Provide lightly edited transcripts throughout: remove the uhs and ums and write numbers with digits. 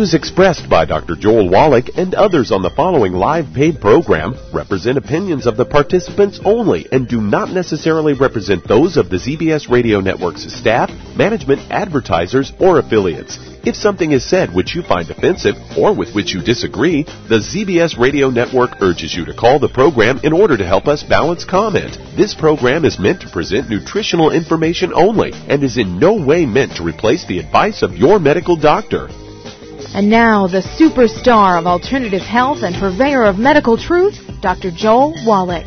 views expressed by Dr. Joel Wallach and others on the following live paid program represent opinions of the participants only and do not necessarily represent those of the ZBS Radio Network's staff, management, advertisers, or affiliates. If something is said which you find offensive or with which you disagree, the ZBS Radio Network urges you to call the program in order to help us balance comment. This program is meant to present nutritional information only and is in no way meant to replace the advice of your medical doctor. And now, the superstar of alternative health and purveyor of medical truth, Dr. Joel Wallach.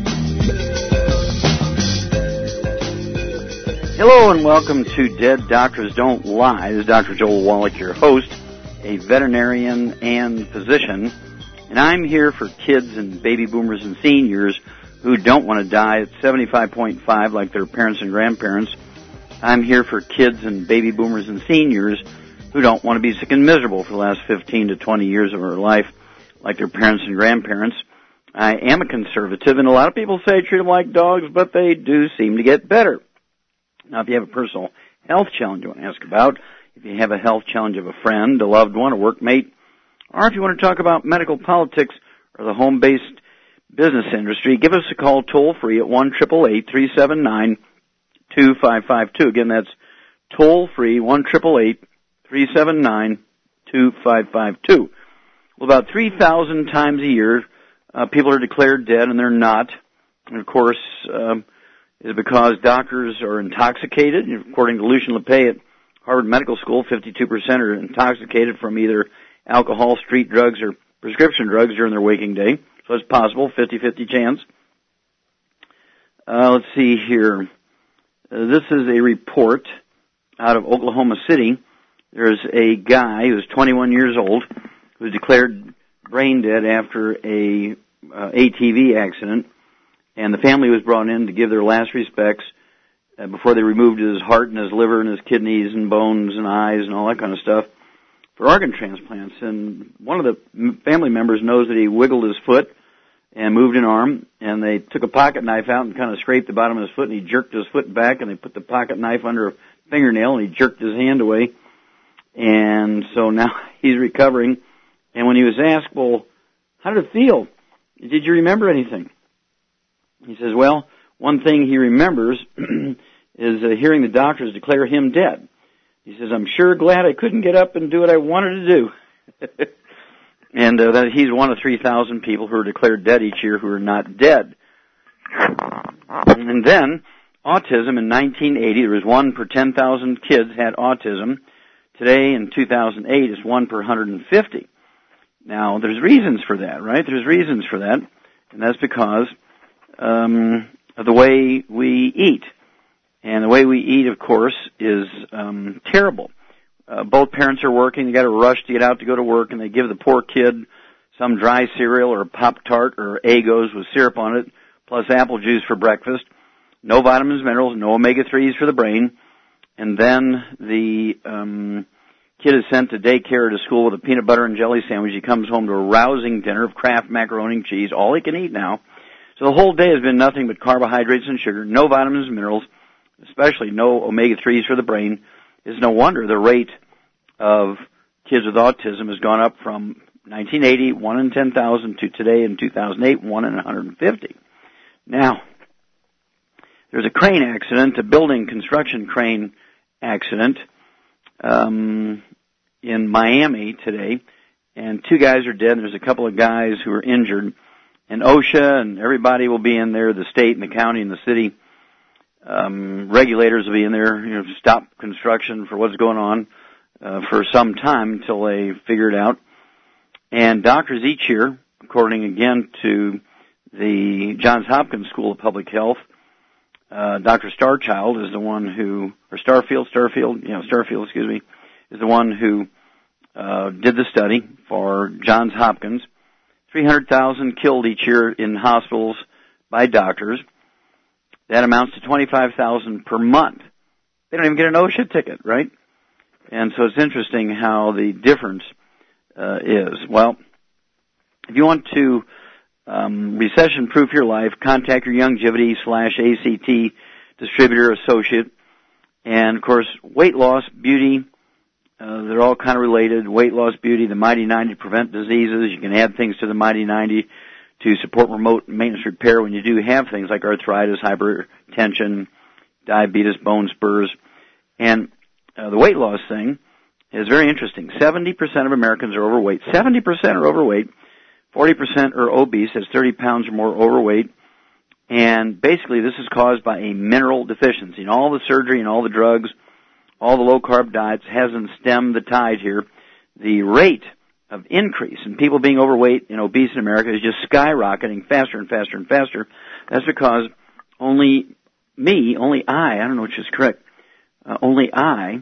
Hello and welcome to Dead Doctors Don't Lie. This is Dr. Joel Wallach, your host, a veterinarian and physician. And I'm here for kids and baby boomers and seniors who don't want to die at 75.5 like their parents and grandparents. I'm here for kids and baby boomers and seniors who don't want to be sick and miserable for the last 15 to 20 years of their life like their parents and grandparents. I am a conservative, and a lot of people say treat them like dogs, but they do seem to get better. Now, if you have a personal health challenge you want to ask about, if you have a health challenge of a friend, a loved one, a workmate, or if you want to talk about medical politics or the home-based business industry, give us a call toll-free at 1-888-379-2552. Again, that's toll-free, 1-888-379-2552. Well, about 3,000 times a year, people are declared dead, and they're not. And, of course, is because doctors are intoxicated. According to Lucian Lepay at Harvard Medical School, 52% are intoxicated from either alcohol, street drugs, or prescription drugs during their waking day. So it's possible, 50-50 chance. Let's see here. This is a report out of Oklahoma City. There's a guy who's 21 years old who was declared brain dead after a ATV accident. And the family was brought in to give their last respects before they removed his heart and his liver and his kidneys and bones and eyes and all that kind of stuff for organ transplants. And one of the family members knows that he wiggled his foot and moved an arm, and they took a pocket knife out and kind of scraped the bottom of his foot, and he jerked his foot back, and they put the pocket knife under a fingernail, and he jerked his hand away. And so now he's recovering. And when he was asked, well, how did it feel? Did you remember anything? He says, well, one thing he remembers is hearing the doctors declare him dead. He says, I'm sure glad I couldn't get up and do what I wanted to do. And that he's one of 3,000 people who are declared dead each year who are not dead. And then, autism in 1980, there was 1 per 10,000 kids had autism. Today, in 2008, it's 1 per 150. Now, there's reasons for that, right? There's reasons for that, and that's because of the way we eat. And the way we eat, of course, is terrible. Both parents are working. They got to rush to get out to go to work, and they give the poor kid some dry cereal or a Pop-Tart or Eggos with syrup on it, plus apple juice for breakfast. No vitamins, minerals, no omega-3s for the brain. And then the kid is sent to daycare or to school with a peanut butter and jelly sandwich. He comes home to a rousing dinner of Kraft macaroni and cheese, all he can eat now. So the whole day has been nothing but carbohydrates and sugar, no vitamins and minerals, especially no omega-3s for the brain. It's no wonder the rate of kids with autism has gone up from 1980, 1 in 10,000, to today in 2008, 1 in 150. Now, there's a crane accident, a building construction crane accident in Miami today, and 2 guys are dead, and there's a couple of guys who are injured. And OSHA and everybody will be in there, the state and the county and the city. Regulators will be in there, stop construction for what's going on for some time until they figure it out. And doctors each year, according again to the Johns Hopkins School of Public Health, Dr. Starfield is the one who, is the one who did the study for Johns Hopkins. 300,000 killed each year in hospitals by doctors. That amounts to 25,000 per month. They don't even get an OSHA ticket, right? And so it's interesting how the difference is. Well, if you want to recession-proof your life, contact your Youngevity/ACT distributor associate. And, of course, weight loss, beauty, They're all kind of related. Weight loss, beauty, the Mighty 90 to prevent diseases. You can add things to the Mighty 90 to support remote maintenance repair when you do have things like arthritis, hypertension, diabetes, bone spurs. And the weight loss thing is very interesting. 70% of Americans are overweight. 70% are overweight. 40% are obese. That's 30 pounds or more overweight. And basically this is caused by a mineral deficiency. And all the surgery and all the drugs, all the low-carb diets hasn't stemmed the tide here. The rate of increase in people being overweight and obese in America is just skyrocketing faster and faster and faster. That's because only I don't know which is correct, only I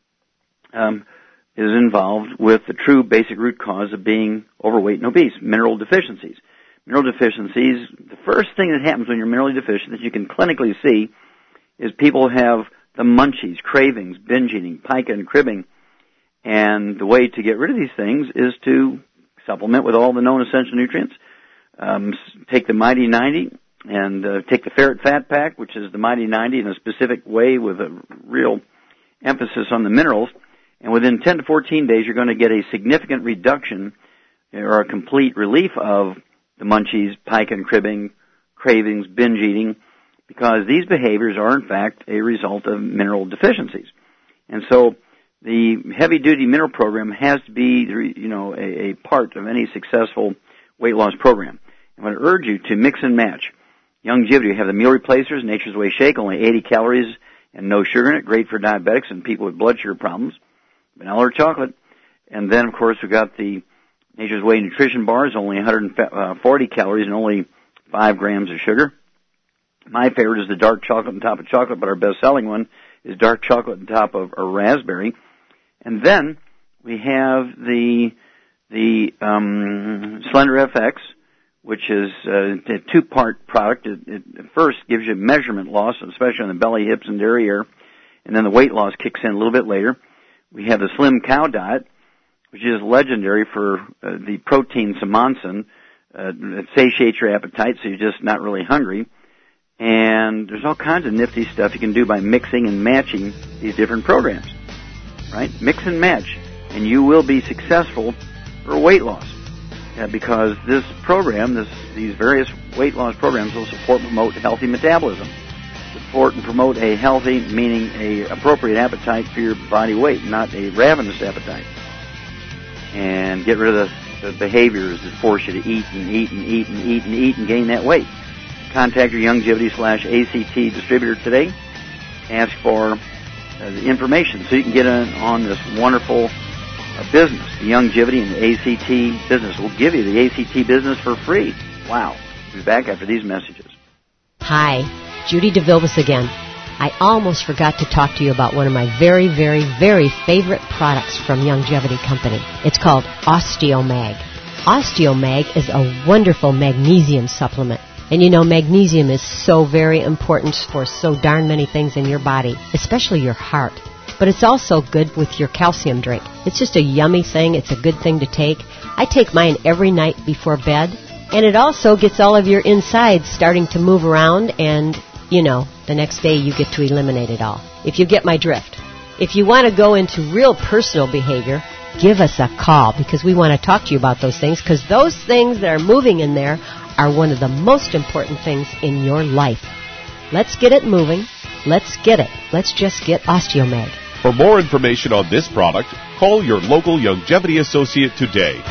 is involved with the true basic root cause of being overweight and obese, mineral deficiencies. Mineral deficiencies, the first thing that happens when you're minerally deficient that you can clinically see is people have the munchies, cravings, binge eating, pica and cribbing. And the way to get rid of these things is to supplement with all the known essential nutrients. Take the Mighty 90 and take the Ferret Fat Pack, which is the Mighty 90 in a specific way with a real emphasis on the minerals. And within 10 to 14 days, you're going to get a significant reduction or a complete relief of the munchies, pica and cribbing, cravings, binge eating, because these behaviors are, in fact, a result of mineral deficiencies. And so the heavy-duty mineral program has to be, a part of any successful weight loss program. I'm going to urge you to mix and match. Youngevity, you have the meal replacers, Nature's Way Shake, only 80 calories and no sugar in it, great for diabetics and people with blood sugar problems, vanilla or chocolate. And then, of course, we've got the Nature's Way Nutrition Bars, only 140 calories and only 5 grams of sugar. My favorite is the dark chocolate on top of chocolate, but our best-selling one is dark chocolate on top of a raspberry. And then we have the Slender FX, which is a 2-part product. It first gives you measurement loss, especially on the belly, hips, and derriere, and then the weight loss kicks in a little bit later. We have the Slim Cow Diet, which is legendary for the protein Simonsen. It satiates your appetite, so you're just not really hungry. And there's all kinds of nifty stuff you can do by mixing and matching these different programs, right? Mix and match, and you will be successful for weight loss. Because this program, these various weight loss programs will support and promote healthy metabolism. Support and promote a healthy, meaning a appropriate appetite for your body weight, not a ravenous appetite. And get rid of the behaviors that force you to eat and eat and eat and eat and eat and gain that weight. Contact your Youngevity/ACT distributor today. Ask for the information so you can get on this wonderful business. The Youngevity and the ACT business will give you the ACT business for free. Wow. We'll be back after these messages. Hi, Judy DeVilbiss again. I almost forgot to talk to you about one of my very, very, very favorite products from Youngevity Company. It's called OsteoMag. OsteoMag is a wonderful magnesium supplement. And you know, magnesium is so very important for so darn many things in your body, especially your heart. But it's also good with your calcium drink. It's just a yummy thing. It's a good thing to take. I take mine every night before bed. And it also gets all of your insides starting to move around. And, you know, the next day you get to eliminate it all. If you get my drift. If you want to go into real personal behavior, give us a call because we want to talk to you about those things. Because those things that are moving in there are one of the most important things in your life. Let's get it moving. Let's get it. Let's just get OsteoMag. For more information on this product, call your local Youngevity associate today.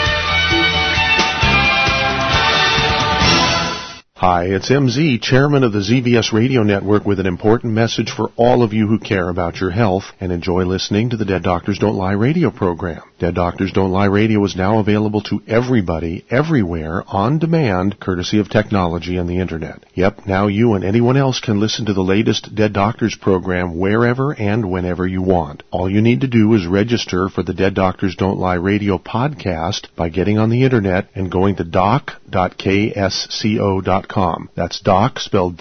Hi, it's MZ, chairman of the ZBS Radio Network, with an important message for all of you who care about your health and enjoy listening to the Dead Doctors Don't Lie radio program. Dead Doctors Don't Lie radio is now available to everybody, everywhere, on demand, courtesy of technology and the Internet. Yep, now you and anyone else can listen to the latest Dead Doctors program wherever and whenever you want. All you need to do is register for the Dead Doctors Don't Lie radio podcast by getting on the Internet and going to doc.ksco.com. That's doc, spelled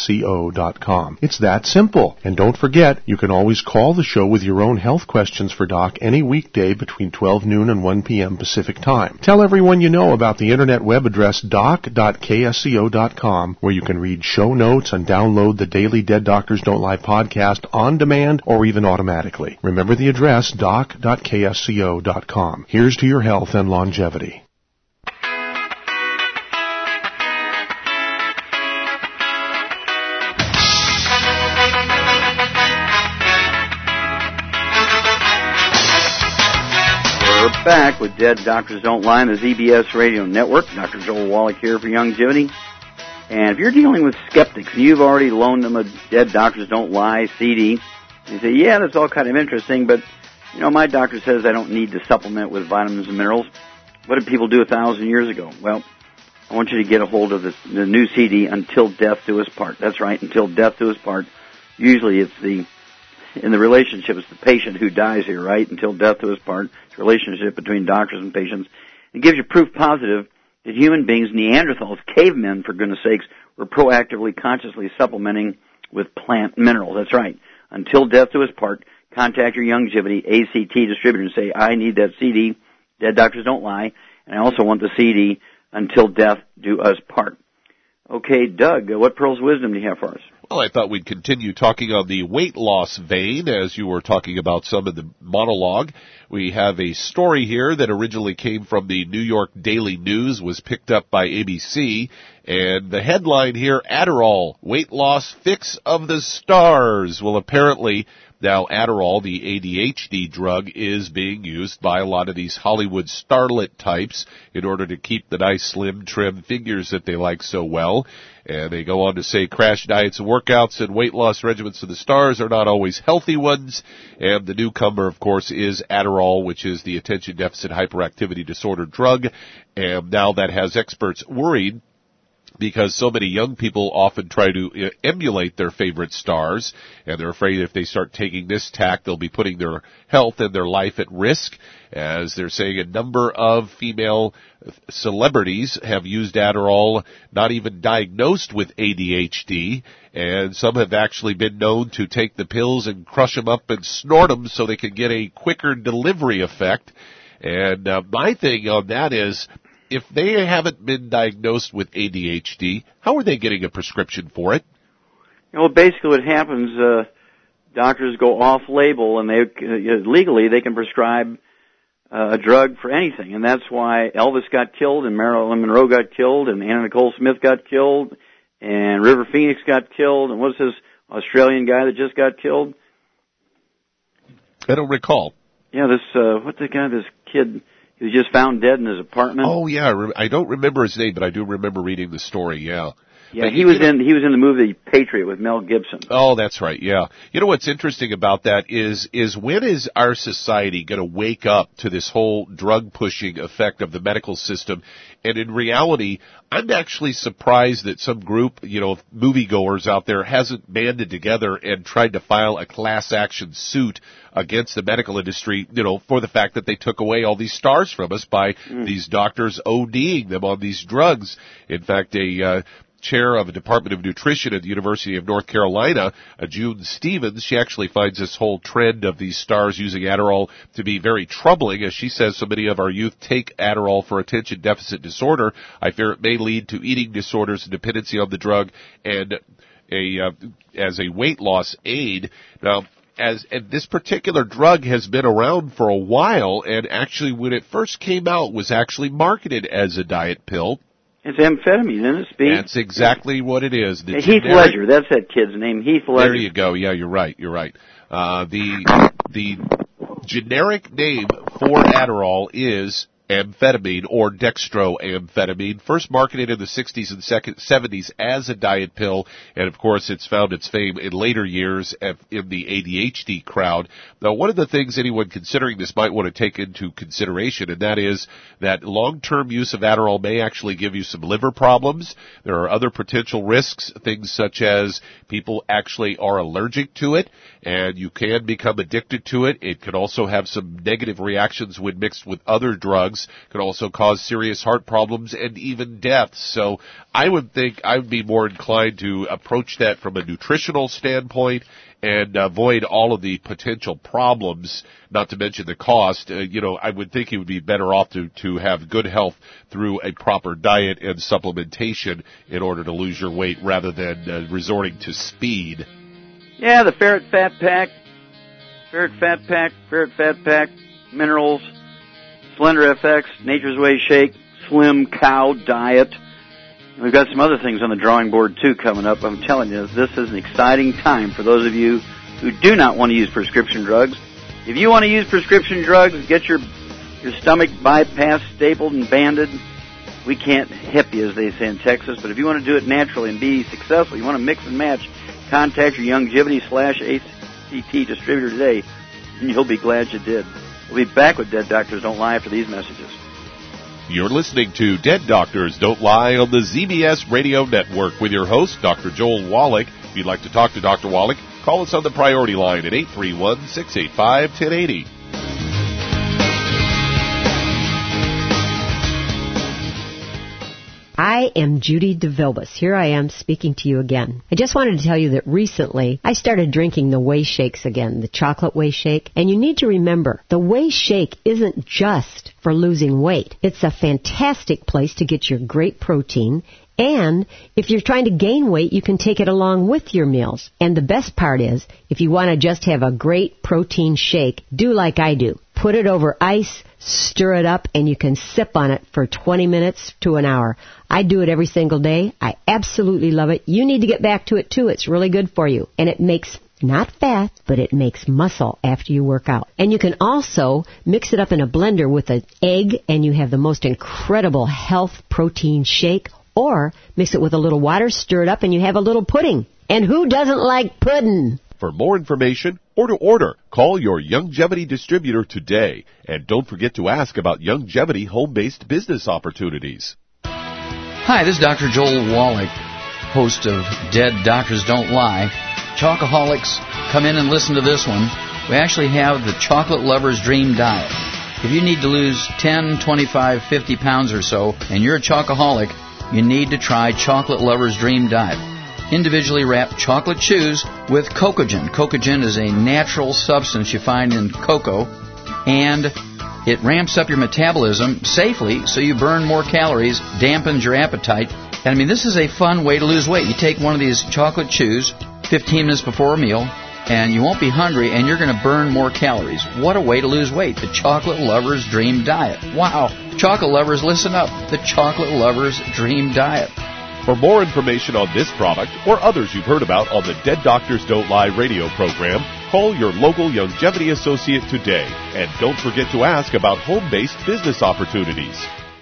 doc.ksco.com. It's that simple. And don't forget, you can always call the show with your own health questions for Doc Doc any weekday between 12 noon and 1 p.m. Pacific Time. Tell everyone you know about the internet web address doc.ksco.com, where you can read show notes and download the daily Dead Doctors Don't Lie podcast on demand or even automatically. Remember the address doc.ksco.com. Here's to your health and longevity. Back with Dead Doctors Don't Lie on the ZBS Radio Network. Dr. Joel Wallach here for Longevity. And if you're dealing with skeptics and you've already loaned them a Dead Doctors Don't Lie CD, you say, yeah, that's all kind of interesting, but, you know, my doctor says I don't need to supplement with vitamins and minerals. What did people do 1,000 years ago? Well, I want you to get a hold of the new CD, Until Death Do Us Part. That's right, Until Death Do Us Part. Usually it's in the relationship, it's the patient who dies here, right? Until death do us part. It's a relationship between doctors and patients. It gives you proof positive that human beings, Neanderthals, cavemen, for goodness sakes, were proactively, consciously supplementing with plant minerals. That's right. Until death do us part, contact your Longevity ACT distributor and say, I need that CD, Dead Doctors Don't Lie, and I also want the CD, Until Death Do Us Part. Okay, Doug, what pearls of wisdom do you have for us? Well, I thought we'd continue talking on the weight loss vein as you were talking about some of the monologue. We have a story here that originally came from the New York Daily News, was picked up by ABC, and the headline here, Adderall, weight loss fix of the stars. Well, apparently now Adderall, the ADHD drug, is being used by a lot of these Hollywood starlet types in order to keep the nice slim trim figures that they like so well. And they go on to say crash diets and workouts and weight loss regimens for the stars are not always healthy ones. And the newcomer, of course, is Adderall, which is the attention deficit hyperactivity disorder drug. And now that has experts worried because so many young people often try to emulate their favorite stars, and they're afraid if they start taking this tack, they'll be putting their health and their life at risk. As they're saying, a number of female celebrities have used Adderall, not even diagnosed with ADHD, and some have actually been known to take the pills and crush them up and snort them so they can get a quicker delivery effect. And my thing on that is, if they haven't been diagnosed with ADHD, how are they getting a prescription for it? Well, basically what happens, doctors go off-label, and legally they can prescribe a drug for anything, and that's why Elvis got killed, and Marilyn Monroe got killed, and Anna Nicole Smith got killed, and River Phoenix got killed, and what's this Australian guy that just got killed? I don't recall. Yeah, this kid... He was just found dead in his apartment. Oh yeah, I don't remember his name, but I do remember reading the story. Yeah. Yeah, he was in the movie Patriot with Mel Gibson. Oh, that's right. Yeah. You know what's interesting about that is when is our society going to wake up to this whole drug pushing effect of the medical system? And in reality, I'm actually surprised that some group, of moviegoers out there hasn't banded together and tried to file a class action suit against the medical industry, for the fact that they took away all these stars from us by these doctors ODing them on these drugs. In fact, a chair of the Department of Nutrition at the University of North Carolina, June Stevens, she actually finds this whole trend of these stars using Adderall to be very troubling. As she says, so many of our youth take Adderall for attention deficit disorder. I fear it may lead to eating disorders and dependency on the drug and as a weight loss aid. Now, and this particular drug has been around for a while, and actually when it first came out was actually marketed as a diet pill. It's amphetamine, isn't it, Speed? That's exactly what it is. Heath Ledger, that's that kid's name, Heath Ledger. There you go. Yeah, you're right. The generic name for Adderall is amphetamine or dextroamphetamine, first marketed in the 60s and 70s as a diet pill, and of course it's found its fame in later years in the ADHD crowd. Now, one of the things anyone considering this might want to take into consideration, and that is that long-term use of Adderall may actually give you some liver problems. There are other potential risks, things such as people actually are allergic to it, and you can become addicted to it. It could also have some negative reactions when mixed with other drugs. Could also cause serious heart problems and even death. So I would think I would be more inclined to approach that from a nutritional standpoint and avoid all of the potential problems, not to mention the cost. I would think he would be better off to have good health through a proper diet and supplementation in order to lose your weight rather than resorting to speed. Yeah, the Ferret Fat Pack, minerals, Slender FX, Nature's Way Shake, Slim Cow Diet. We've got some other things on the drawing board, too, coming up. I'm telling you, this is an exciting time for those of you who do not want to use prescription drugs. If you want to use prescription drugs, get your stomach bypassed, stapled, and banded. We can't hip you, as they say in Texas, but if you want to do it naturally and be successful, you want to mix and match, contact your Youngevity/ACT distributor today, and you'll be glad you did. We'll be back with Dead Doctors Don't Lie after these messages. You're listening to Dead Doctors Don't Lie on the ZBS Radio Network with your host, Dr. Joel Wallach. If you'd like to talk to Dr. Wallach, call us on the priority line at 831-685-1080. I am Judy DeVilbus. Here I am speaking to you again. I just wanted to tell you that recently I started drinking the Whey Shakes again, the chocolate Whey Shake. And you need to remember, the Whey Shake isn't just for losing weight. It's a fantastic place to get your great protein. And if you're trying to gain weight, you can take it along with your meals. And the best part is, if you want to just have a great protein shake, do like I do. Put it over ice, stir it up, and you can sip on it for 20 minutes to an hour. I do it every single day. I absolutely love it. You need to get back to it, too. It's really good for you. And it makes not fat, but it makes muscle after you work out. And you can also mix it up in a blender with an egg, and you have the most incredible health protein shake. Or mix it with a little water, stir it up, and you have a little pudding. And who doesn't like pudding? For more information or to order, call your Youngevity distributor today. And don't forget to ask about Youngevity home-based business opportunities. Hi, this is Dr. Joel Wallach, host of Dead Doctors Don't Lie. Chocoholics, come in and listen to this one. We actually have the Chocolate Lover's Dream Diet. If you need to lose 10, 25, 50 pounds or so, and you're a chocoholic, you need to try Chocolate Lover's Dream Diet. Individually wrapped chocolate chews with Cocogen. Cocogen is a natural substance you find in cocoa, and it ramps up your metabolism safely so you burn more calories, dampens your appetite. And I mean, this is a fun way to lose weight. You take one of these chocolate chews 15 minutes before a meal, and you won't be hungry, and you're going to burn more calories. What a way to lose weight. The Chocolate Lover's Dream Diet. Wow. Chocolate lovers, listen up. The Chocolate Lover's Dream Diet. For more information on this product or others you've heard about on the Dead Doctors Don't Lie radio program, call your local Youngevity associate today. And don't forget to ask about home-based business opportunities.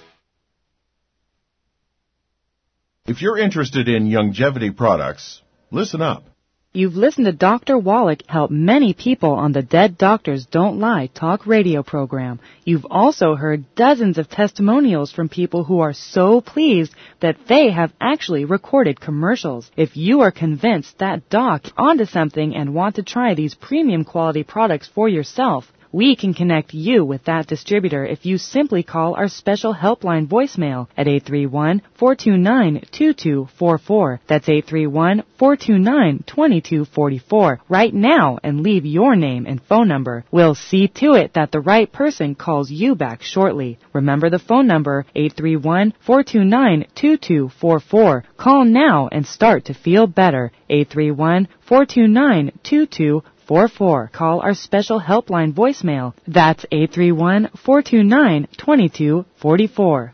If you're interested in Youngevity products, listen up. You've listened to Dr. Wallach help many people on the Dead Doctors Don't Lie talk radio program. You've also heard dozens of testimonials from people who are so pleased that they have actually recorded commercials. If you are convinced that doc is onto something and want to try these premium quality products for yourself, we can connect you with that distributor if you simply call our special helpline voicemail at 831-429-2244. That's 831-429-2244 right now and leave your name and phone number. We'll see to it that the right person calls you back shortly. Remember the phone number, 831-429-2244. Call now and start to feel better. 831-429-2244. Call our special helpline voicemail. That's 831-429-2244.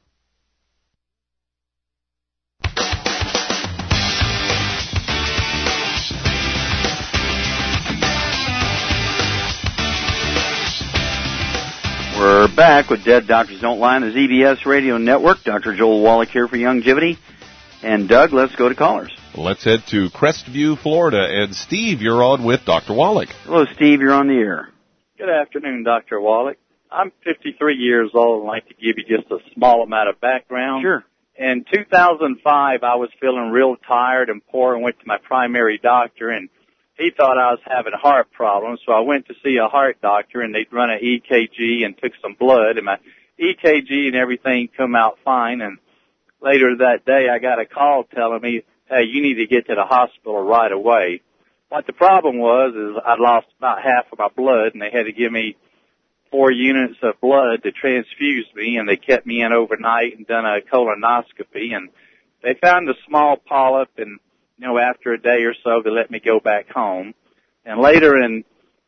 We're back with Dead Doctors Don't Lie on the ZBS Radio Network. Dr. Joel Wallach here for Youngevity. And Doug, let's go to callers. Let's head to Crestview, Florida. And Steve, you're on with Dr. Wallach. Hello, Steve. You're on the air. Good afternoon, Dr. Wallach. I'm 53 years old and I'd like to give you just a small amount of background. Sure. In 2005, I was feeling real tired and poor and went to my primary doctor, and he thought I was having heart problems, so I went to see a heart doctor, and they'd run an EKG and took some blood, and my EKG and everything come out fine, and later that day I got a call telling me, hey, you need to get to the hospital right away. what the problem was is I'd lost about half of my blood, and they had to give me 4 units of blood to transfuse me, and they kept me in overnight and done a colonoscopy, and they found a small polyp, and, after a day or so, they let me go back home. And later in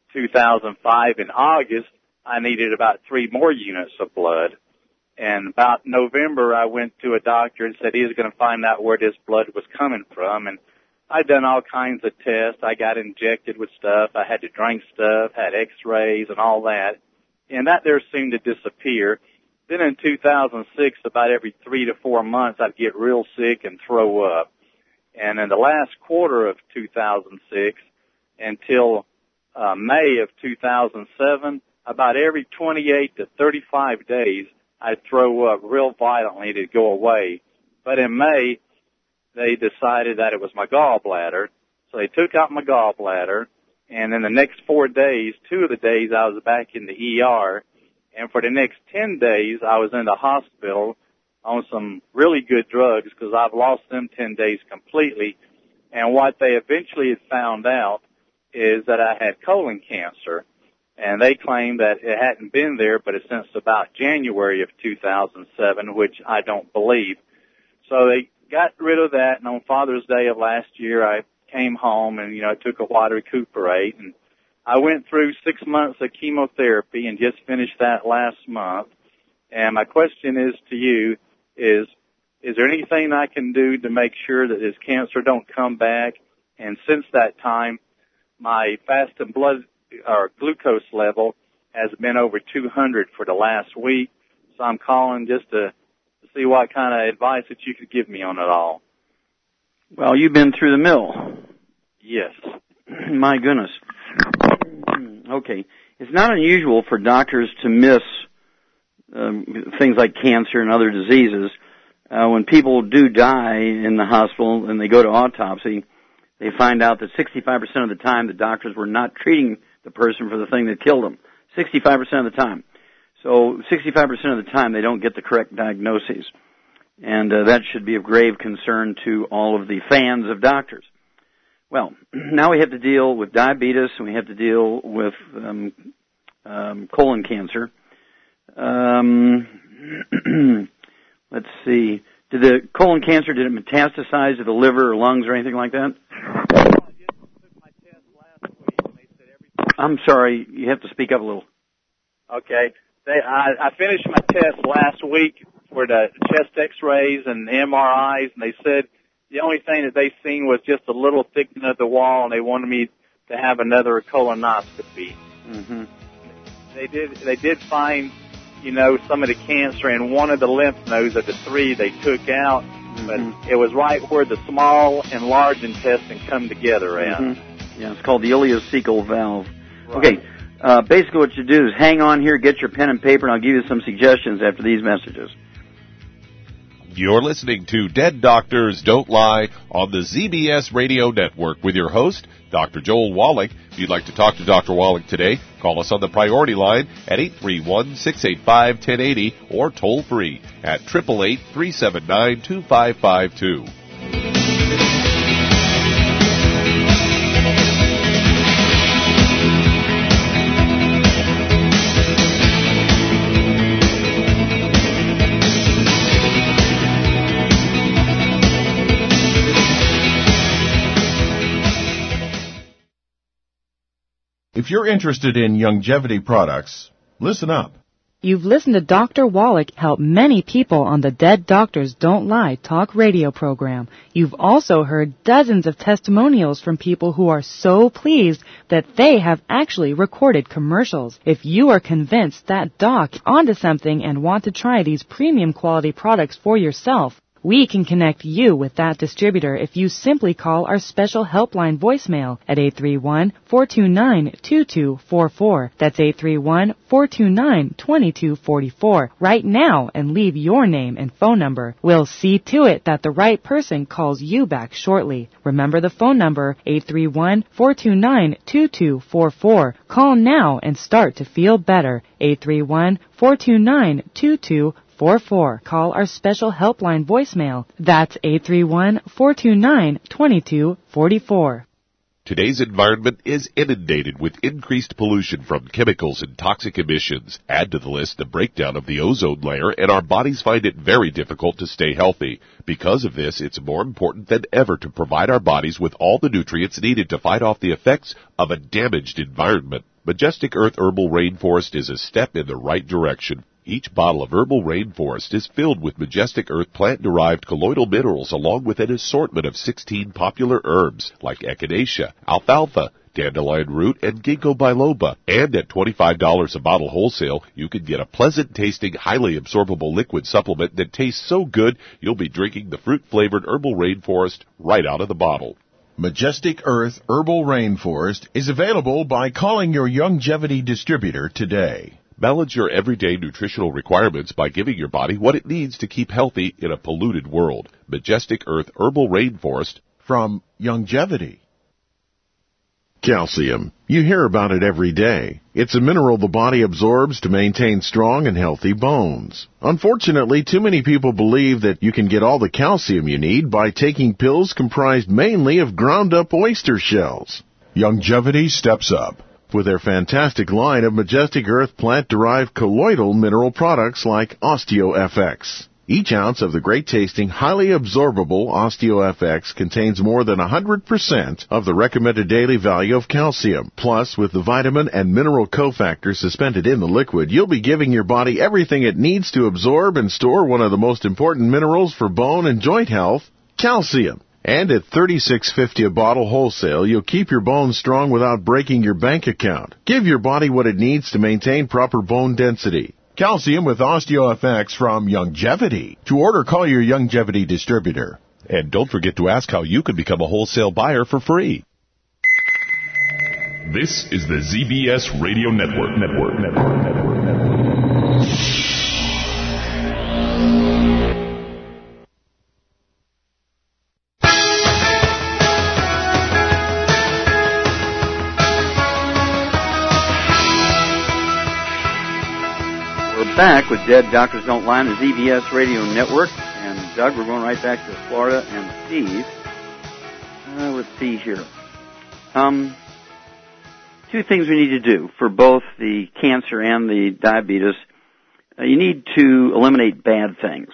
2005, in August, I needed about 3 more units of blood. And about November, I went to a doctor and said he was going to find out where this blood was coming from. And I'd done all kinds of tests. I got injected with stuff. I had to drink stuff, had x-rays and all that. And that there seemed to disappear. Then in 2006, about every 3 to 4 months, I'd get real sick and throw up. And in the last quarter of 2006 until May of 2007, about every 28 to 35 days, I'd throw up real violently to go away. But in May, they decided that it was my gallbladder. So they took out my gallbladder, and in the next 4 days, 2 of the days I was back in the ER, and for the next 10 days I was in the hospital on some really good drugs because I've lost them 10 days completely. And what they eventually had found out is that I had colon cancer. And they claimed that it hadn't been there, but it's since about January of 2007, which I don't believe. So they got rid of that, and on Father's Day of last year, I came home, and, it took a while to recuperate. And I went through 6 months of chemotherapy and just finished that last month. And my question is to you is there anything I can do to make sure that this cancer don't come back? And since that time, my fasting blood or glucose level has been over 200 for the last week. So I'm calling just to see what kind of advice that you could give me on it all. Well, you've been through the mill. Yes. My goodness. Okay. It's not unusual for doctors to miss things like cancer and other diseases. When people do die in the hospital and they go to autopsy, they find out that 65% of the time the doctors were not treating the person for the thing that killed them. 65% of the time. So 65% of the time they don't get the correct diagnoses. And that should be of grave concern to all of the fans of doctors. Well, now we have to deal with diabetes and we have to deal with colon cancer. Let's see. Did the colon cancer, did it metastasize to the liver or lungs or anything like that? I'm sorry, you have to speak up a little. Okay. I finished my test last week for the chest x-rays and MRIs, and they said the only thing that they seen was just a little thickening of the wall, and they wanted me to have another colonoscopy. Mm-hmm. They did find, some of the cancer in one of the lymph nodes of the 3 they took out, but it was right where the small and large intestine come together at. Mm-hmm. Yeah, it's called the ileocecal valve. Right. Okay, basically what you do is hang on here, get your pen and paper, and I'll give you some suggestions after these messages. You're listening to Dead Doctors Don't Lie on the ZBS Radio Network with your host, Dr. Joel Wallach. If you'd like to talk to Dr. Wallach today, call us on the priority line at 831-685-1080 or toll free at 888-379-2552. If you're interested in longevity products, listen up. You've listened to Dr. Wallach help many people on the Dead Doctors Don't Lie talk radio program. You've also heard dozens of testimonials from people who are so pleased that they have actually recorded commercials. If you are convinced that doc onto something and want to try these premium quality products for yourself, we can connect you with that distributor if you simply call our special helpline voicemail at 831-429-2244. That's 831-429-2244 right now and leave your name and phone number. We'll see to it that the right person calls you back shortly. Remember the phone number, 831-429-2244. Call now and start to feel better. 831-429-2244. Call our special helpline voicemail. That's 831-429-2244. Today's environment is inundated with increased pollution from chemicals and toxic emissions. Add to the list the breakdown of the ozone layer, and our bodies find it very difficult to stay healthy. Because of this, it's more important than ever to provide our bodies with all the nutrients needed to fight off the effects of a damaged environment. Majestic Earth Herbal Rainforest is a step in the right direction. Each bottle of Herbal Rainforest is filled with Majestic Earth plant-derived colloidal minerals along with an assortment of 16 popular herbs like echinacea, alfalfa, dandelion root, and ginkgo biloba. And at $25 a bottle wholesale, you can get a pleasant-tasting, highly absorbable liquid supplement that tastes so good you'll be drinking the fruit-flavored Herbal Rainforest right out of the bottle. Majestic Earth Herbal Rainforest is available by calling your Youngevity distributor today. Balance your everyday nutritional requirements by giving your body what it needs to keep healthy in a polluted world. Majestic Earth Herbal Rainforest from Youngevity. Calcium. You hear about it every day. It's a mineral the body absorbs to maintain strong and healthy bones. Unfortunately, too many people believe that you can get all the calcium you need by taking pills comprised mainly of ground-up oyster shells. Youngevity steps up with their fantastic line of Majestic Earth plant-derived colloidal mineral products like OsteoFX. Each ounce of the great-tasting, highly absorbable OsteoFX contains more than 100% of the recommended daily value of calcium. Plus, with the vitamin and mineral cofactors suspended in the liquid, you'll be giving your body everything it needs to absorb and store one of the most important minerals for bone and joint health, calcium. And at $36.50 a bottle wholesale, you'll keep your bones strong without breaking your bank account. Give your body what it needs to maintain proper bone density. Calcium with OsteoFX from Youngevity. To order, call your Youngevity distributor. And don't forget to ask how you can become a wholesale buyer for free. This is the ZBS Radio Network. Back with Dead Doctors Don't Lie on the ZBS Radio Network. And Doug, we're going right back to Florida and Steve. Let's see here. Two things we need to do for both the cancer and the diabetes. You need to eliminate bad things.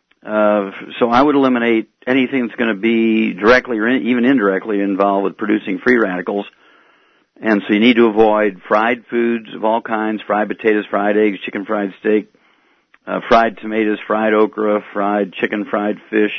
So I would eliminate anything that's going to be directly or even indirectly involved with producing free radicals. And so you need to avoid fried foods of all kinds, fried potatoes, fried eggs, chicken fried steak, fried tomatoes, fried okra, fried chicken, fried fish,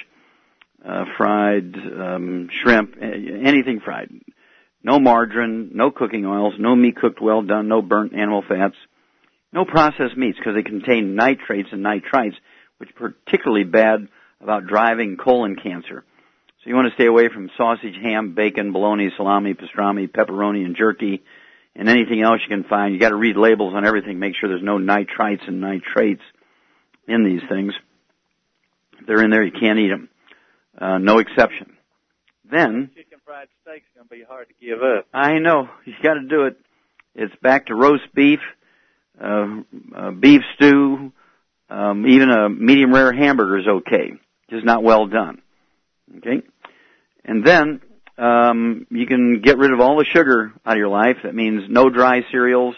fried shrimp, anything fried. No margarine, no cooking oils, no meat cooked well done, no burnt animal fats, no processed meats because they contain nitrates and nitrites, which are particularly bad about driving colon cancer. So you want to stay away from sausage, ham, bacon, bologna, salami, pastrami, pepperoni, and jerky, and anything else you can find. You got to read labels on everything. Make sure there's no nitrites and nitrates in these things. If they're in there, you can't eat them. No exception. Then chicken fried steak's going to be hard to give up. I know. You got to do it. It's back to roast beef, beef stew, even a medium rare hamburger is okay. Just not well done. Okay? And then, you can get rid of all the sugar out of your life. That means no dry cereals,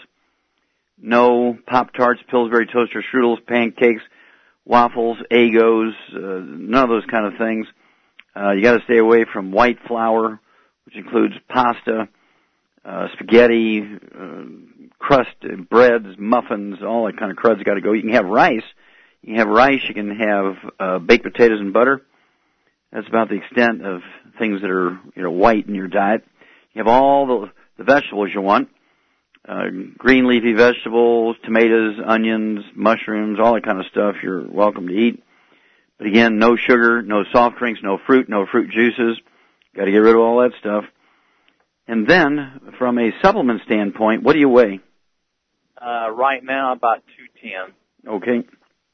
no Pop-Tarts, Pillsbury toaster strudels, pancakes, waffles, Eggos, none of those kind of things. You gotta stay away from white flour, which includes pasta, spaghetti, crust, breads, muffins, all that kind of crud's gotta go. You can have rice. You can have rice, you can have, baked potatoes and butter. That's about the extent of things that are, white in your diet. You have all the vegetables you want. Green leafy vegetables, tomatoes, onions, mushrooms, all that kind of stuff you're welcome to eat. But again, no sugar, no soft drinks, no fruit juices. Got to get rid of all that stuff. And then, from a supplement standpoint, what do you weigh? Right now, about 210. Okay.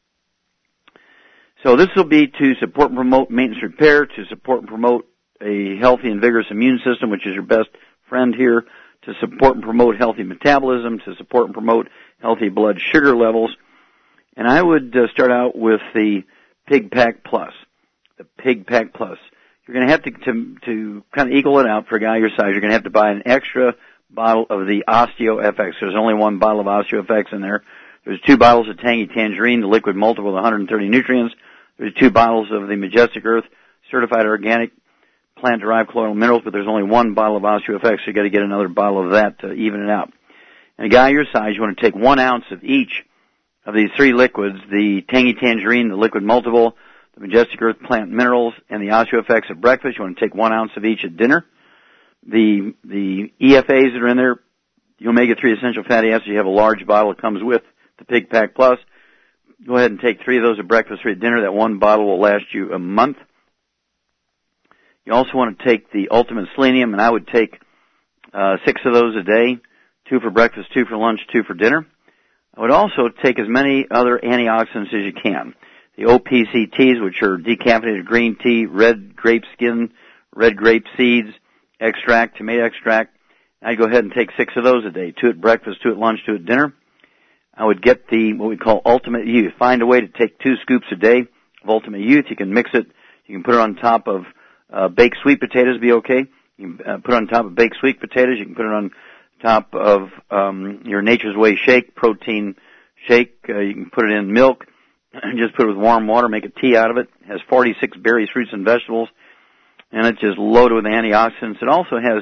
So this will be to support and promote maintenance repair, to support and promote a healthy and vigorous immune system, which is your best friend here, to support and promote healthy metabolism, to support and promote healthy blood sugar levels. And I would start out with the Pig Pack Plus. The Pig Pack Plus. you're going to have to kind of equal it out for a guy your size. You're going to have to buy an extra bottle of the OsteoFX. There's only one bottle of OsteoFX in there. There's 2 bottles of Tangy Tangerine, the liquid multiple with 130 nutrients. There's 2 bottles of the Majestic Earth certified organic plant-derived colloidal minerals, but there's only 1 bottle of OsteoFX, so you got to get another bottle of that to even it out. And a guy your size, you want to take 1 ounce of each of these 3 liquids, the Tangy Tangerine, the liquid multiple, the Majestic Earth plant minerals, and the OsteoFX at breakfast. You want to take 1 ounce of each at dinner. The EFAs that are in there, the omega-3 essential fatty acids, you have a large bottle that comes with the Pig Pack Plus. Go ahead and take 3 of those at breakfast, 3 at dinner. That 1 bottle will last you a month. You also want to take the Ultimate Selenium, and I would take 6 of those a day, 2 for breakfast, 2 for lunch, 2 for dinner. I would also take as many other antioxidants as you can. The OPCTs, which are decaffeinated green tea, red grape skin, red grape seeds, extract, tomato extract. I'd go ahead and take 6 of those a day, 2 at breakfast, 2 at lunch, 2 at dinner. I would get the, what we call Ultimate Youth. Find a way to take 2 scoops a day of Ultimate Youth. You can mix it. You can put it on top of baked sweet potatoes, be okay. You can put it on top of baked sweet potatoes. You can put it on top of your Nature's Way shake, protein shake. You can put it in milk. Just put it with warm water, make a tea out of it. It has 46 berries, fruits, and vegetables, and it's just loaded with antioxidants. It also has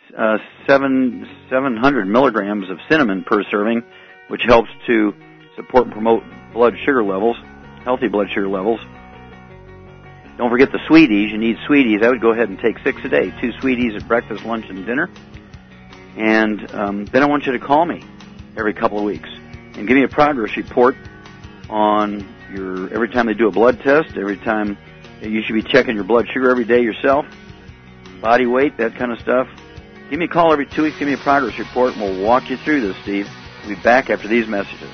700 milligrams of cinnamon per serving, which helps to support and promote blood sugar levels, healthy blood sugar levels. Don't forget the sweeties. You need sweeties. I would go ahead and take 6 a day, 2 sweeties at breakfast, lunch, and dinner. And then I want you to call me every couple of weeks and give me a progress report on your, every time they do a blood test, every time you should be checking your blood sugar every day yourself, body weight, that kind of stuff. Give me a call every 2 weeks, give me a progress report, and we'll walk you through this, Steve. We'll be back after these messages.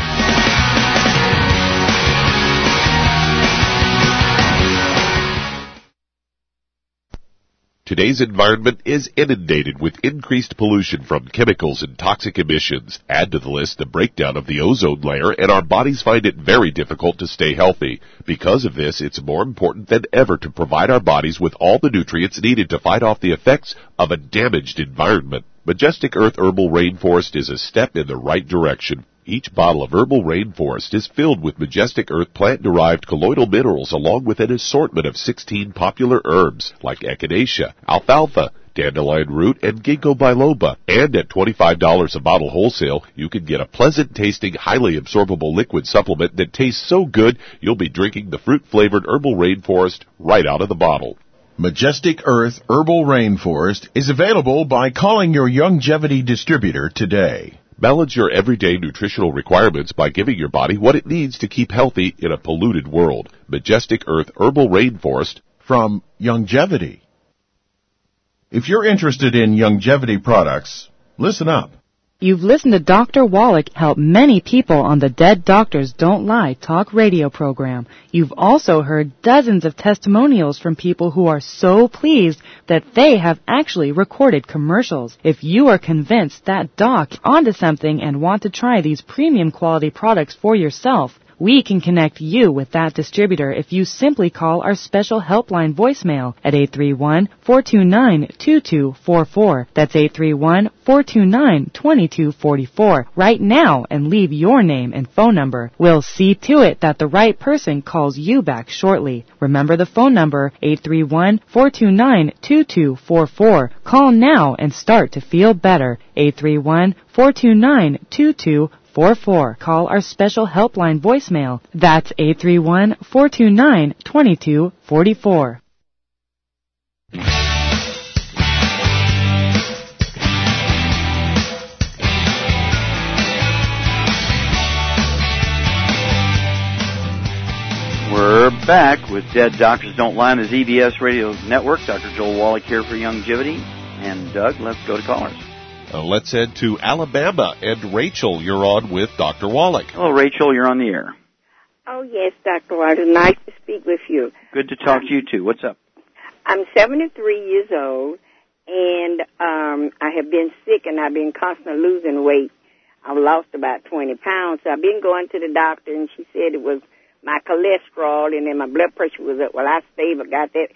Today's environment is inundated with increased pollution from chemicals and toxic emissions. Add to the list the breakdown of the ozone layer, and our bodies find it very difficult to stay healthy. Because of this, it's more important than ever to provide our bodies with all the nutrients needed to fight off the effects of a damaged environment. Majestic Earth Herbal Rainforest is a step in the right direction. Each bottle of Herbal Rainforest is filled with Majestic Earth plant-derived colloidal minerals along with an assortment of 16 popular herbs like echinacea, alfalfa, dandelion root, and ginkgo biloba. And at $25 a bottle wholesale, you can get a pleasant-tasting, highly absorbable liquid supplement that tastes so good you'll be drinking the fruit-flavored Herbal Rainforest right out of the bottle. Majestic Earth Herbal Rainforest is available by calling your Youngevity distributor today. Balance your everyday nutritional requirements by giving your body what it needs to keep healthy in a polluted world. Majestic Earth Herbal Rainforest from Youngevity. If you're interested in Youngevity products, listen up. You've listened to Dr. Wallach help many people on the Dead Doctors Don't Lie talk radio program. You've also heard dozens of testimonials from people who are so pleased that they have actually recorded commercials. If you are convinced that Doc onto something and want to try these premium quality products for yourself, we can connect you with that distributor if you simply call our special helpline voicemail at 831-429-2244. That's 831-429-2244 right now and leave your name and phone number. We'll see to it that the right person calls you back shortly. Remember the phone number, 831-429-2244. Call now and start to feel better. 831-429-2244. Call our special helpline voicemail. That's 831-429-2244. We're back with Dead Doctors Don't Lie on the ZBS Radio Network. Dr. Joel Wallach here for Youngevity. And Doug, let's go to callers. Let's head to Alabama. And Rachel, you're on with Dr. Wallach. Hello, Rachel. You're on the air. Oh, yes, Dr. Wallach. Nice to speak with you. Good to talk to you, too. What's up? I'm 73 years old, and I have been sick, and I've been constantly losing weight. I've lost about 20 pounds. So I've been going to the doctor, and she said it was my cholesterol, and then my blood pressure was up. Well, I stayed, but got that. She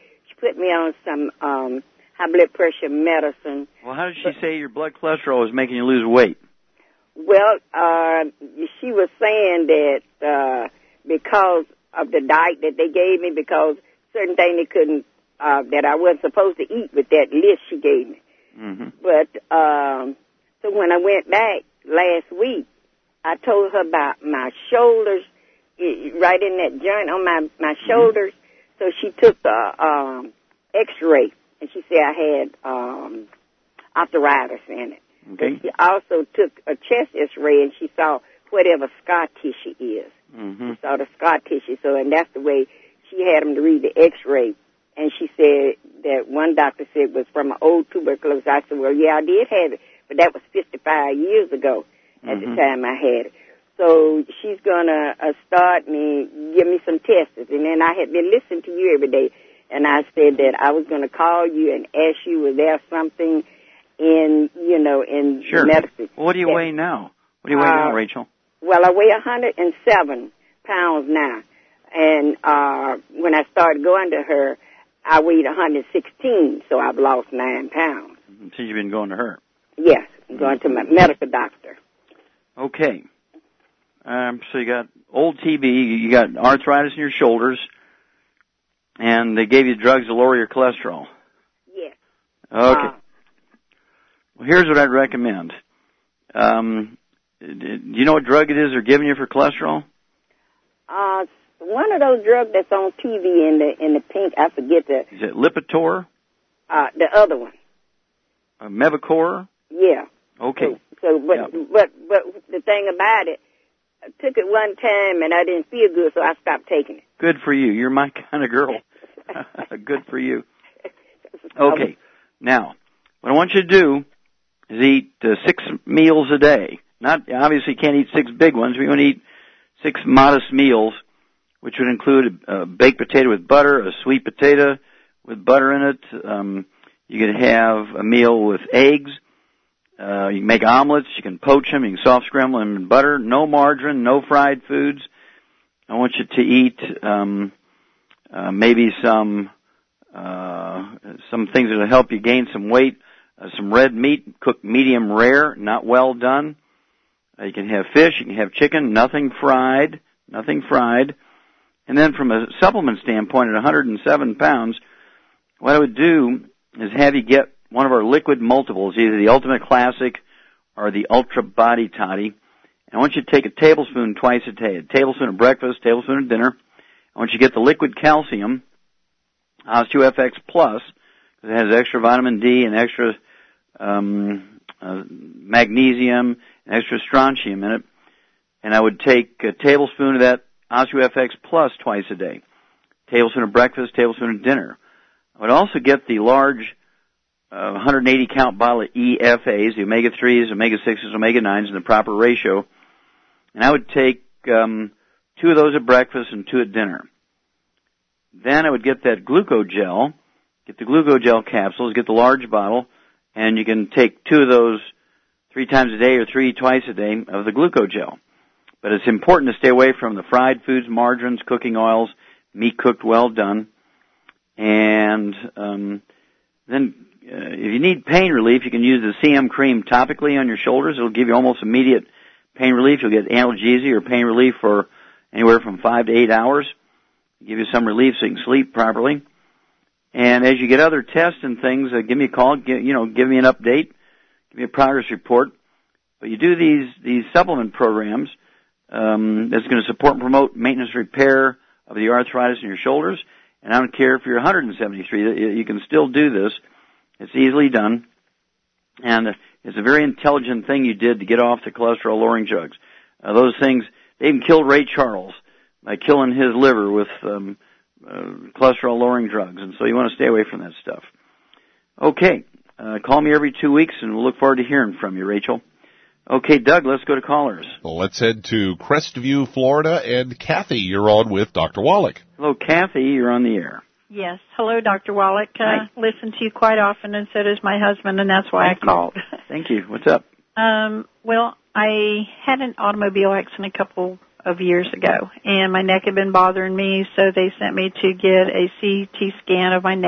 put me on some high blood pressure medicine. Well, how did she say your blood cholesterol was making you lose weight? Well, she was saying that because of the diet that they gave me, because certain things they couldn't, that I wasn't supposed to eat with that list she gave me. Mm-hmm. But so when I went back last week, I told her about my shoulders, right in that joint on my shoulders. So she took the X-ray, and she said I had arthritis in it. Okay. But she also took a chest X-ray, and she saw whatever scar tissue is. Mm-hmm. She saw the scar tissue, so and that's the way she had them to read the X-ray. And she said that one doctor said it was from an old tuberculosis. I said, well, yeah, I did have it, but that was 55 years ago at the time I had it. So she's going to give me some tests. And then I had been listening to you every day, and I said that I was going to call you and ask you, was there something in Sure. medicine? Well, what do you weigh now? What do you weigh now, Rachel? Well, I weigh 107 pounds now. And when I started going to her, I weighed 116, so I've lost 9 pounds. So you've been going to her? Yes, I'm going to my medical doctor. Okay. So you got old TB, you got arthritis in your shoulders, and they gave you drugs to lower your cholesterol. Yes. Okay. Well, here's what I'd recommend. Do you know what drug it is they're giving you for cholesterol? One of those drugs that's on TV in the pink, I forget the... Is it Lipitor? The other one. Mevacor? Yeah. Okay. But the thing about it, I took it one time and I didn't feel good, so I stopped taking it. Good for you. You're my kind of girl. Good for you. Okay. Now, what I want you to do is eat 6 meals a day. Obviously you can't eat 6 big ones. We want to eat 6 modest meals, which would include a baked potato with butter, a sweet potato with butter in it. You could have a meal with eggs. You can make omelets. You can poach them. You can soft scramble them in butter. No margarine. No fried foods. I want you to eat maybe some things that will help you gain some weight. Some red meat, cooked medium rare, not well done. You can have fish. You can have chicken. Nothing fried. Nothing fried. And then from a supplement standpoint, at 107 pounds, what I would do is have you get one of our liquid multiples, either the Ultimate Classic or the Ultra Body Toddy. And I want you to take a tablespoon twice a day, a tablespoon at breakfast, a tablespoon at dinner. I want you to get the liquid calcium, OsteoFX Plus, because it has extra vitamin D and extra magnesium and extra strontium in it. And I would take a tablespoon of that OsteoFX Plus twice a day. Tablespoon at breakfast, tablespoon at dinner. I would also get the large 180 count bottle of EFAs, the omega-3s, omega-6s, omega-9s in the proper ratio. And I would take 2 of those at breakfast and 2 at dinner. Then I would get that glucogel, get the glucogel capsules, get the large bottle, and you can take 2 of those 3 times a day or 3 twice a day of the glucogel. But it's important to stay away from the fried foods, margarines, cooking oils, meat cooked well done. And then if you need pain relief, you can use the CM cream topically on your shoulders. It'll give you almost immediate pain relief. You'll get analgesia or pain relief for anywhere from 5 to 8 hours. It'll give you some relief so you can sleep properly. And as you get other tests and things, give me a call. Give me an update. Give me a progress report. But you do these supplement programs that's going to support and promote maintenance repair of the arthritis in your shoulders. And I don't care if you're 173, you can still do this. It's easily done. And it's a very intelligent thing you did to get off the cholesterol-lowering drugs. Those things, they even killed Ray Charles by killing his liver with cholesterol-lowering drugs. And so you want to stay away from that stuff. Okay. Call me every 2 weeks, and we'll look forward to hearing from you, Rachel. Okay, Doug, let's go to callers. Well, let's head to Crestview, Florida, and Kathy, you're on with Dr. Wallach. Hello, Kathy, you're on the air. Yes. Hello, Dr. Wallach. I listen to you quite often, and so does my husband, and that's why I called. Thank you. What's up? Well, I had an automobile accident a couple of years ago, and my neck had been bothering me, so they sent me to get a CT scan of my neck.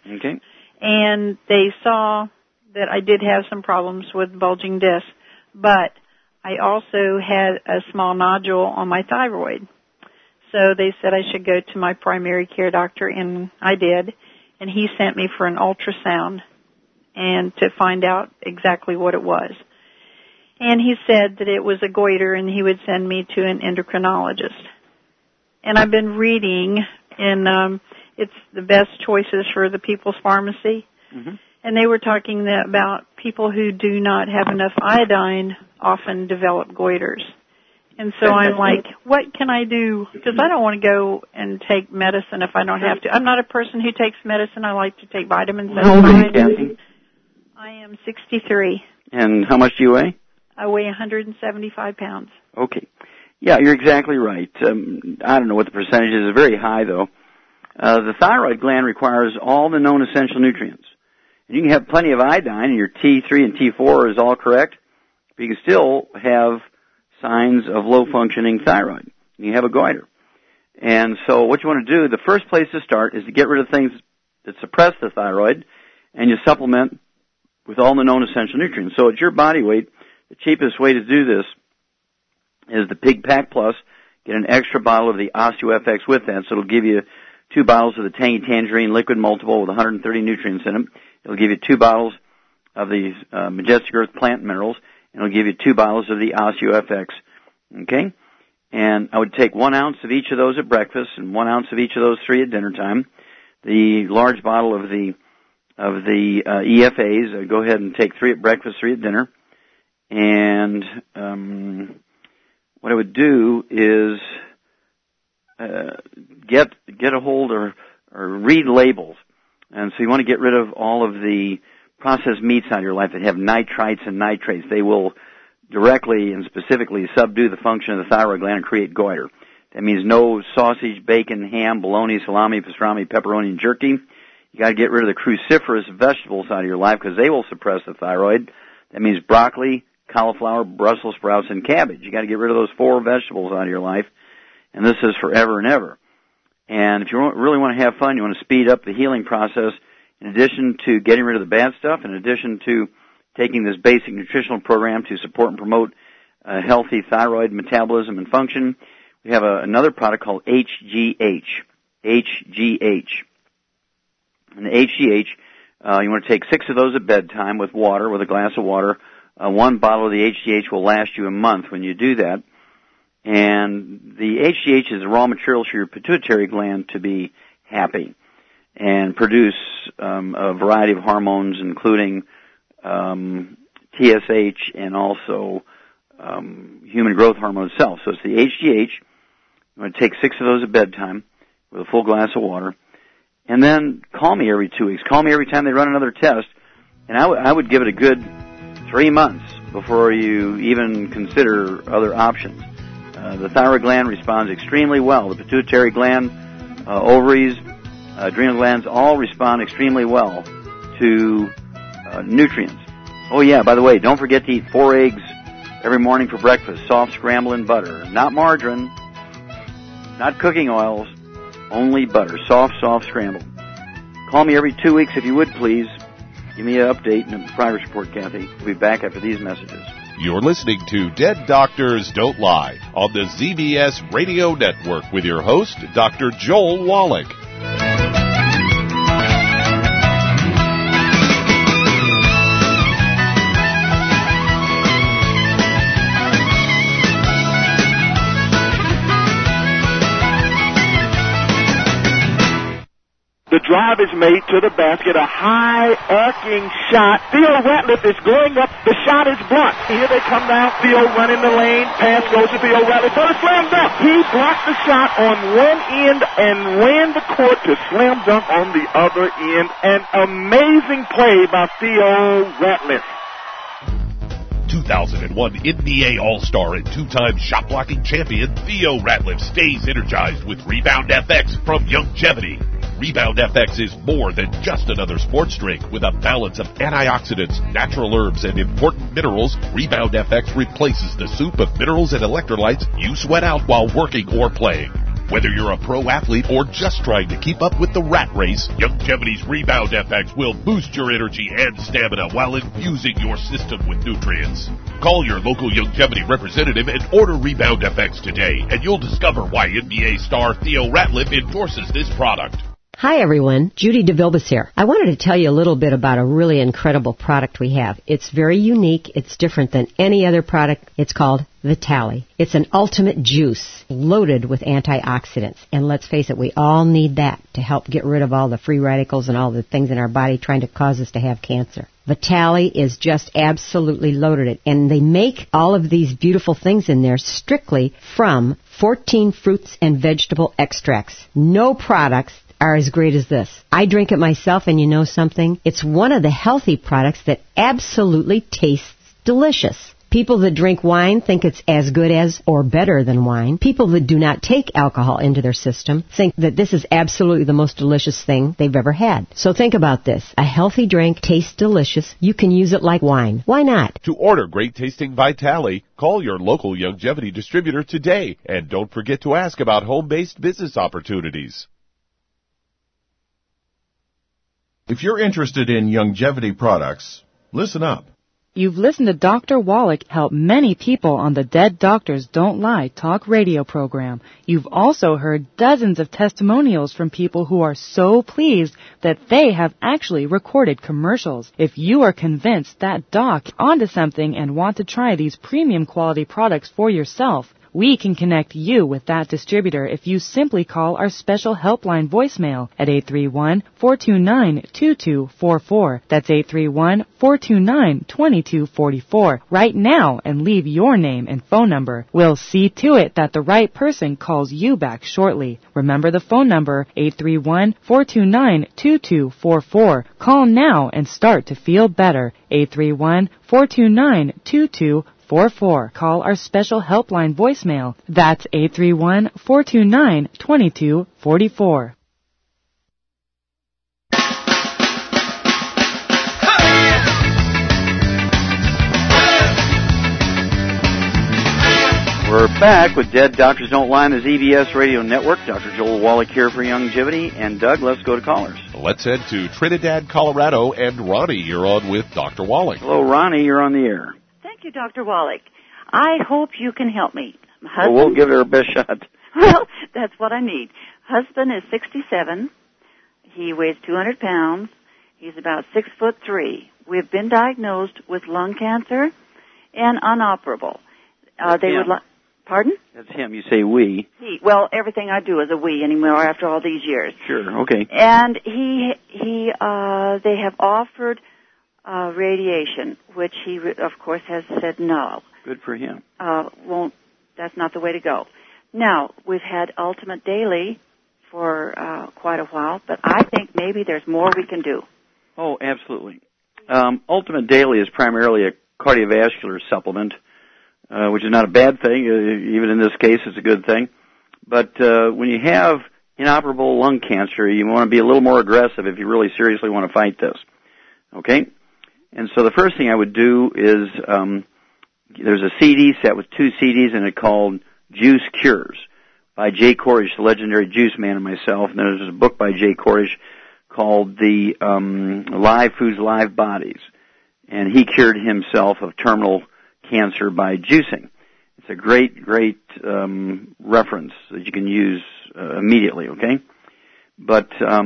Okay. And they saw that I did have some problems with bulging discs, but I also had a small nodule on my thyroid. So they said I should go to my primary care doctor, and I did, and he sent me for an ultrasound and to find out exactly what it was. And he said that it was a goiter, and he would send me to an endocrinologist. And I've been reading in it's the best choices for the People's Pharmacy, and they were talking about people who do not have enough iodine often develop goiters. And so I'm like, what can I do? Because I don't want to go and take medicine if I don't have to. I'm not a person who takes medicine. I like to take vitamins. How old are you, Kathy? I am 63. And how much do you weigh? I weigh 175 pounds. Okay. Yeah, you're exactly right. I don't know what the percentage is. It's very high, though. The thyroid gland requires all the known essential nutrients. And you can have plenty of iodine, and your T3 and T4 is all correct, but you can still have signs of low-functioning thyroid. You have a goiter. And so what you want to do, the first place to start is to get rid of things that suppress the thyroid, and you supplement with all the known essential nutrients. So at your body weight, the cheapest way to do this is the Pig Pack Plus. Get an extra bottle of the OsteoFX with that, so it'll give you 2 bottles of the Tangy Tangerine Liquid Multiple with 130 nutrients in them. It'll give you 2 bottles of the Majestic Earth Plant Minerals, and it'll give you 2 bottles of the OsteoFX. Okay? And I would take 1 ounce of each of those at breakfast and 1 ounce of each of those 3 at dinner time. The large bottle of the EFAs, I'd go ahead and take 3 at breakfast, 3 at dinner. And what I would do is get a hold or read labels. And so you want to get rid of all of the processed meats out of your life that have nitrites and nitrates. They will directly and specifically subdue the function of the thyroid gland and create goiter. That means no sausage, bacon, ham, bologna, salami, pastrami, pepperoni, and jerky. You got to get rid of the cruciferous vegetables out of your life because they will suppress the thyroid. That means broccoli, cauliflower, Brussels sprouts, and cabbage. You got to get rid of those 4 vegetables out of your life, and this is forever and ever. And if you really want to have fun, you want to speed up the healing process. In addition to getting rid of the bad stuff, in addition to taking this basic nutritional program to support and promote healthy thyroid metabolism and function, we have another product called HGH. HGH. And the HGH, you want to take 6 of those at bedtime with water, with a glass of water. 1 bottle of the HGH will last you a month when you do that. And the HGH is the raw materials for your pituitary gland to be happy and produce a variety of hormones, including TSH and also human growth hormone itself. So it's the HGH. You want to take 6 of those at bedtime with a full glass of water. And then call me every 2 weeks. Call me every time they run another test. And I would give it a good 3 months before you even consider other options. The thyroid gland responds extremely well. The pituitary gland, ovaries, adrenal glands all respond extremely well to nutrients. Oh yeah, by the way, don't forget to eat 4 eggs every morning for breakfast, soft scramble in butter. Not margarine, not cooking oils, only butter, soft scramble. Call me every 2 weeks if you would, please. Give me an update and a progress report, Kathy. We'll be back after these messages. You're listening to Dead Doctors Don't Lie on the ZBS Radio Network with your host, Dr. Joel Wallach. The drive is made to the basket, a high arcing shot. Theo Ratliff is going up. The shot is blocked. Here they come down. Theo running the lane. Pass goes to Theo Ratliff for the slam dunk. He blocked the shot on one end and ran the court to slam dunk on the other end. An amazing play by Theo Ratliff. 2001 NBA All-Star and 2-time shot-blocking champion Theo Ratliff stays energized with Rebound FX from Youngevity. Rebound FX is more than just another sports drink. With a balance of antioxidants, natural herbs, and important minerals, Rebound FX replaces the soup of minerals and electrolytes you sweat out while working or playing. Whether you're a pro athlete or just trying to keep up with the rat race, Youngevity's Rebound FX will boost your energy and stamina while infusing your system with nutrients. Call your local Youngevity representative and order Rebound FX today, and you'll discover why NBA star Theo Ratliff endorses this product. Hi everyone, Judy DeVilbiss here. I wanted to tell you a little bit about a really incredible product we have. It's very unique. It's different than any other product. It's called Vitali. It's an ultimate juice loaded with antioxidants. And let's face it, we all need that to help get rid of all the free radicals and all the things in our body trying to cause us to have cancer. Vitali is just absolutely loaded. And they make all of these beautiful things in there strictly from 14 fruits and vegetable extracts. No products are as great as this. I drink it myself, and you know something? It's one of the healthy products that absolutely tastes delicious. People that drink wine think it's as good as or better than wine. People that do not take alcohol into their system think that this is absolutely the most delicious thing they've ever had. So think about this. A healthy drink tastes delicious. You can use it like wine. Why not? To order great-tasting Vitali, call your local Youngevity distributor today. And don't forget to ask about home-based business opportunities. If you're interested in Youngevity products, listen up. You've listened to Dr. Wallach help many people on the Dead Doctors Don't Lie talk radio program. You've also heard dozens of testimonials from people who are so pleased that they have actually recorded commercials. If you are convinced that doc is onto something and want to try these premium quality products for yourself, we can connect you with that distributor if you simply call our special helpline voicemail at 831-429-2244. That's 831-429-2244 right now and leave your name and phone number. We'll see to it that the right person calls you back shortly. Remember the phone number, 831-429-2244. Call now and start to feel better. 831-429-2244. Call our special helpline voicemail. That's 831-429-2244. We're back with Dead Doctors Don't Lie on the ZBS Radio Network. Dr. Joel Wallach here for Youngevity. And Doug, let's go to callers. Let's head to Trinidad, Colorado. And Ronnie, you're on with Dr. Wallach. Hello, Ronnie. You're on the air. Thank you, Dr. Wallach. I hope you can help me. Well, we'll give it our best shot. Well, that's what I need. Husband is 67. He weighs 200 pounds. He's about 6'3". We've been diagnosed with lung cancer and inoperable. They would like. Pardon? That's him. You say we. Well, everything I do is a we anymore after all these years. Sure. Okay. And they have offered radiation, which he, of course, has said no. Good for him. That's not the way to go. Now, we've had Ultimate Daily for quite a while, but I think maybe there's more we can do. Oh, absolutely. Ultimate Daily is primarily a cardiovascular supplement, which is not a bad thing. Even in this case, it's a good thing. But when you have inoperable lung cancer, you want to be a little more aggressive if you really seriously want to fight this. Okay? And so the first thing I would do is there's a CD set with 2 CDs in it called Juice Cures by Jay Korish, the legendary juice man, and myself. And there's a book by Jay Korish called The Live Foods, Live Bodies. And he cured himself of terminal cancer by juicing. It's a great reference that you can use immediately, okay? But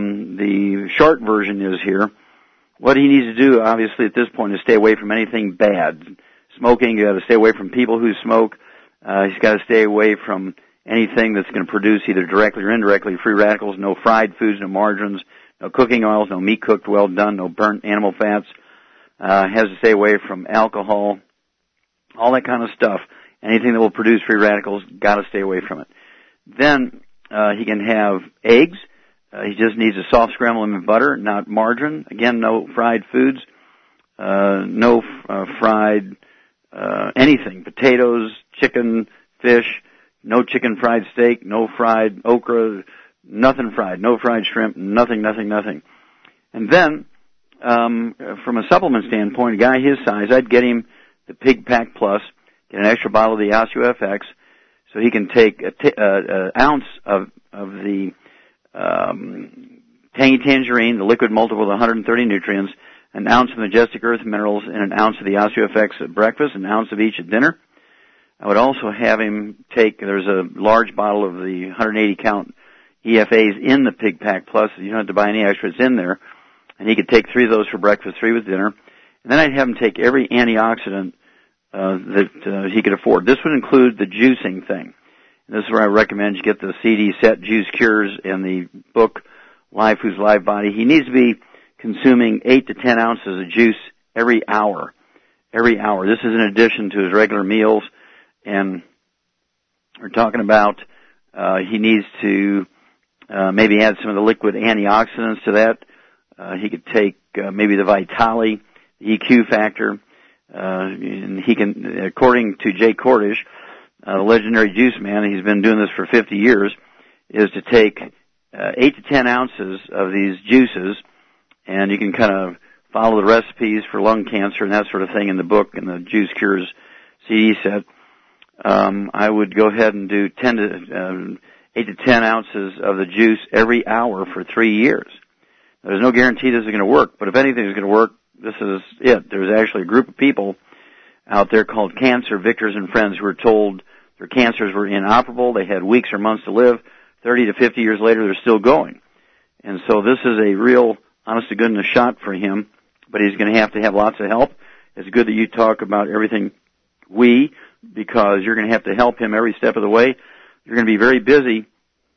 the short version is here. What he needs to do, obviously, at this point is stay away from anything bad. Smoking, you got to stay away from people who smoke. He's got to stay away from anything that's going to produce either directly or indirectly free radicals. No fried foods, no margarines, no cooking oils, no meat cooked well done, no burnt animal fats. Has to stay away from alcohol, all that kind of stuff. Anything that will produce free radicals, got to stay away from it. Then he can have eggs. He just needs a soft scrambled them in butter, not margarine. Again, no fried foods, no fried anything, potatoes, chicken, fish, no chicken fried steak, no fried okra, nothing fried, no fried shrimp, nothing. And then, from a supplement standpoint, a guy his size, I'd get him the Pig Pack Plus, get an extra bottle of the OsteoFX, So he can take an ounce of the tangy tangerine, the liquid multiple of 130 nutrients, an ounce of Majestic Earth minerals, and an ounce of the OsteoFX at breakfast, an ounce of each at dinner. I would also have him take, there's a large bottle of the 180 count EFAs in the Pig Pack Plus. You don't have to buy any extra, it's in there. And he could take 3 of those for breakfast, 3 with dinner. And then I'd have him take every antioxidant that he could afford. This would include the juicing thing. And this is where I recommend you get the CD set Juice Cures and the book Live Foods, Live Body. He needs to be consuming 8 to 10 ounces of juice every hour. Every hour. This is in addition to his regular meals. And we're talking about he needs to maybe add some of the liquid antioxidants to that. He could take maybe the Vitali, the EQ factor, and he can, according to Jay Cordish, the legendary juice man, he's been doing this for 50 years, is to take 8 to 10 ounces of these juices, and you can kind of follow the recipes for lung cancer and that sort of thing in the book and the Juice Cures CD set. I would go ahead and do 8 to 10 ounces of the juice every hour for 3 years. There's no guarantee this is going to work, but if anything is going to work, this is it. There's actually a group of people out there called Cancer Victors and Friends who were told their cancers were inoperable. They had weeks or months to live. 30 to 50 years later, they're still going. And so this is a real, honest-to-goodness shot for him, but he's going to have lots of help. It's good that you talk about everything because you're going to have to help him every step of the way. You're going to be very busy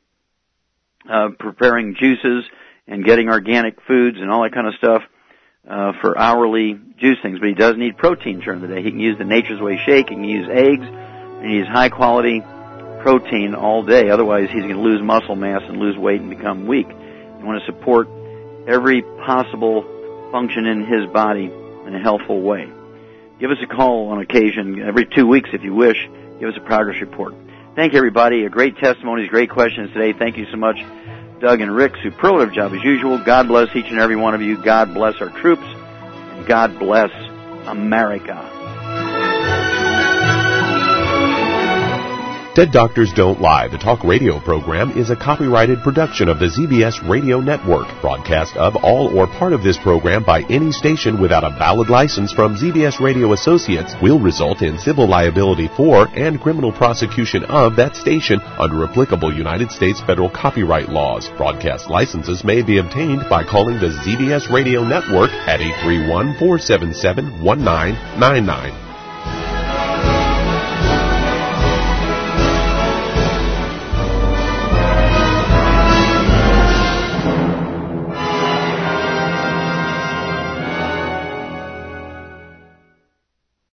preparing juices and getting organic foods and all that kind of stuff for hourly juice things. But he does need protein during the day. He can use the Nature's Way shake. He can use eggs. And he needs high-quality protein all day. Otherwise, he's going to lose muscle mass and lose weight and become weak. You want to support every possible function in his body in a healthful way. Give us a call on occasion, every 2 weeks if you wish. Give us a progress report. Thank you, everybody. Great testimonies, great questions today. Thank you so much, Doug and Rick. Superlative job as usual. God bless each and every one of you. God bless our troops. And God bless America. Dead Doctors Don't Lie, the talk radio program, is a copyrighted production of the ZBS Radio Network. Broadcast of all or part of this program by any station without a valid license from ZBS Radio Associates will result in civil liability for and criminal prosecution of that station under applicable United States federal copyright laws. Broadcast licenses may be obtained by calling the ZBS Radio Network at 831-477-1999.